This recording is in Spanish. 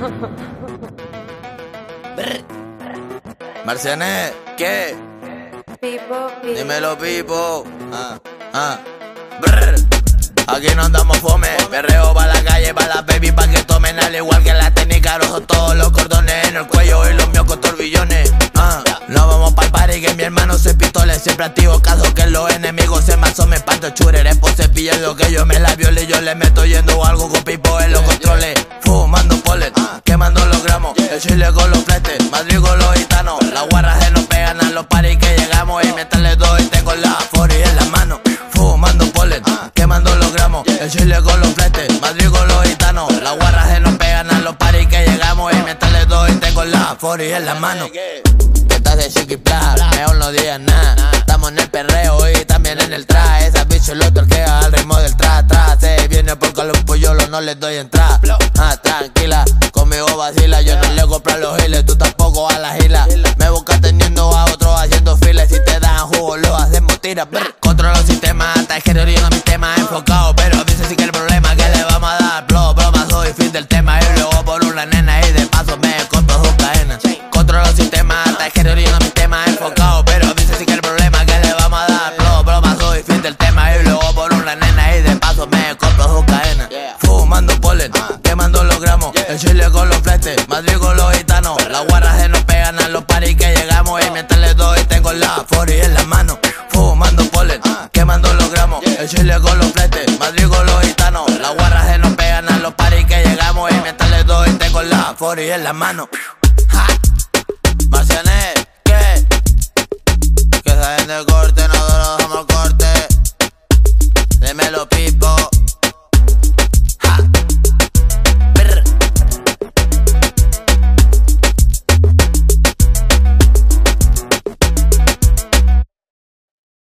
Marcianet, ¿qué? Pipo. Dímelo, Pipo. Brr. Aquí no andamos fome, perreo pa' la calle, pa' la baby, pa' que tomen. Al igual que la técnica, rojo todos los cordones en el cuello y los míos con torbillones. No vamos pa'l party, que mi hermano se pistole. Siempre activo, caso que los enemigos se me asomen. Panto churer, es por cepillo que yo me la viole. Y yo le meto yendo algo con Pipo en los controles. Fumando polen, quemando los gramos. El chile con los fletes, Madrid con los gitanos. Las guarras se nos pegan a los paris que llegamos. Y mientras les doy tengo la 40 en la mano. Fumando polen, quemando los gramos. El chile con los fletes, Madrid con los gitanos. Las guarras se nos pegan a los paris que llegamos. Y mientras les doy tengo la 40 en la mano. Estás de chiqui pla, mejor no digas nada. Estamos en el perreo y también en el traje. Esa bicho lo torquea al ritmo del tra. Se viene porque a los pollolos no les doy entrada. Tranquila, conmigo vacila. Yo no le compro a los giles, tú tampoco a la gila. Me buscas teniendo a otros haciendo files. Si te dan jugo lo hacemos tira. Controlo el sistema, hasta el género mi tema enfocado. Pero dice sí que el problema que le vamos a dar. Broma, soy fin del tema. Y luego por una nena y de paso me compro 2 cadenas. Controlo el sistema, hasta el género mi tema enfocado. Pero dice sí que el problema que le vamos a dar. Broma, soy fin del tema. Y luego por una nena y de paso me compro 2 cadenas. Fumando polen, quemando los gramos. El chile con los fletes, Madrid con los gitanos. Las guarras se nos pegan a los paris que llegamos. Y mientras les doy tengo la 40 en la mano. Fumando polen, quemando los gramos. El chile con los fletes, Madrid con los gitanos. Las guarras se nos pegan a los paris que llegamos. Y mientras les doy tengo la 40 en la mano. Marcianet, ¿qué? Que salen del corte, nosotros somos corte. Dímelo, Pipo.